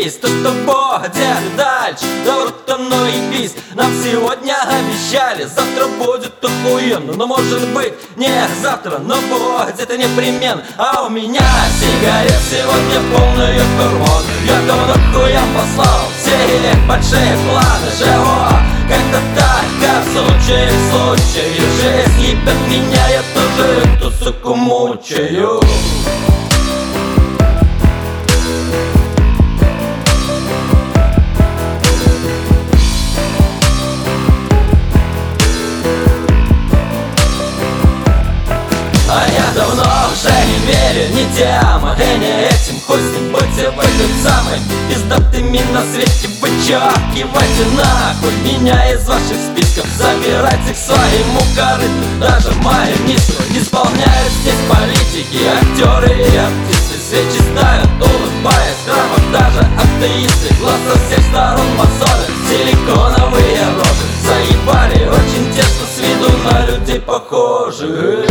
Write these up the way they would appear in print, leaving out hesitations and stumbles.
заебись, то что будет дальше, да врут оно и бись. Нам сегодня обещали, завтра будет охуенно. Но может быть не завтра, но будет это непременно. А у меня сигарет сегодня полный карман. Я давно хуям послал все их большие планы. Живу как-то так, как в случае в случае. Жизнь ебет меня, я тоже эту суку мучаю. А я давно уже не верю ни тем, и не этим. Хуй с ним, будьте вы тем самым пиздатыми на свете. Вычеркивайте нахуй меня из ваших списков. Забирайте к своему корыту даже мою миссу. Исполняют здесь политики, актеры и артисты. Свечи ставят, улыбаясь, в храмах даже атеисты. Глаз со всех сторон мозолят силиконовые рожи. Заебали очень тесно с виду на людей похожи.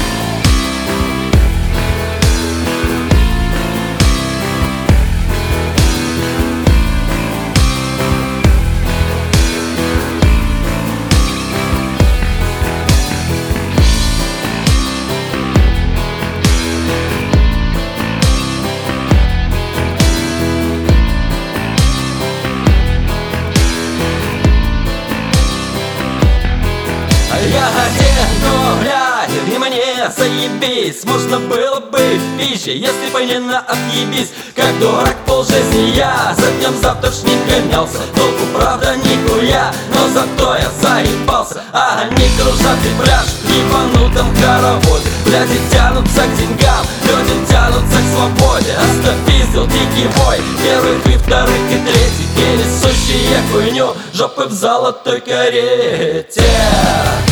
Я один, но глядя, и мне заебись. Можно было бы в пище, если бы не на отъебись. Как дурак полжизни я за днем завтрашним гонялся. Толку правда нихуя, но зато я заебался. А они кружат и пляшут в ебанутом хороводе. Бляди тянутся к деньгам, люди тянутся к свободе. Остопиздил дикий вой, первых и вторых и третьих, и несущие хуйню жопы в золотой карете.